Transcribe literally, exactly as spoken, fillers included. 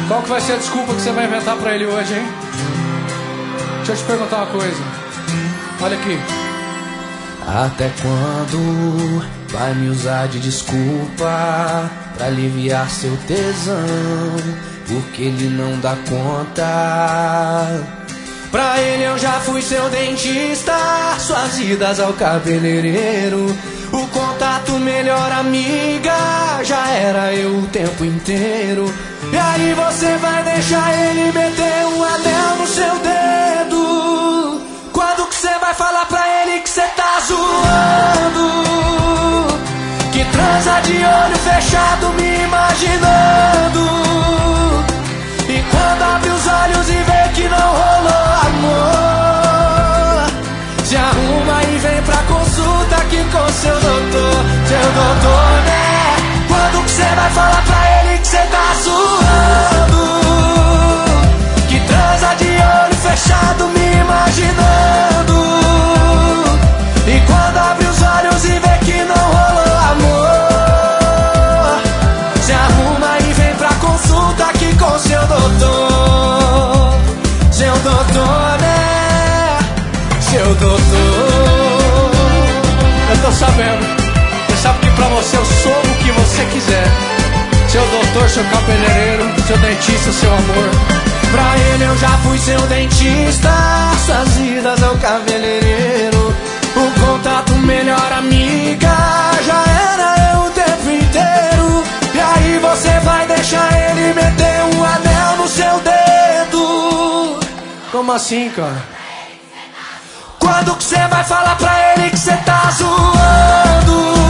Qual que vai ser a desculpa que você vai inventar pra ele hoje, hein? Deixa eu te perguntar uma coisa. Olha aqui. Até quando vai me usar de desculpa pra aliviar seu tesão? Porque ele não dá conta. Pra ele eu já fui seu dentista, suas idas ao cabeleireiro, o contato melhor amiga, já era eu o tempo inteiro. E aí você vai deixar ele meter um anel no seu dedo? Quando que você vai falar pra ele que você tá zoando? Que transa de olho fechado me imaginando. E quando abre os olhos e vê que não rolou amor, se arruma e vem pra consulta aqui com seu doutor. Seu doutor, né? Quando que você vai falar pra ele que você tá zoando? Que transa de olho fechado me imaginando. E quando abre os olhos e vê que não rolou amor, se arruma e vem pra consulta aqui com seu doutor. Seu doutor, né? Seu doutor. Eu tô sabendo. Você sabe que pra você eu sou o que você quiser. Seu doutor, seu cabeleireiro, seu dentista, seu amor. Pra ele eu já fui seu dentista, suas idas ao cabeleireiro, o contato melhor amiga, já era eu o tempo inteiro. E aí você vai deixar ele meter um anel no seu dedo? Como assim, cara? Quando que você vai falar pra ele que você tá zoando?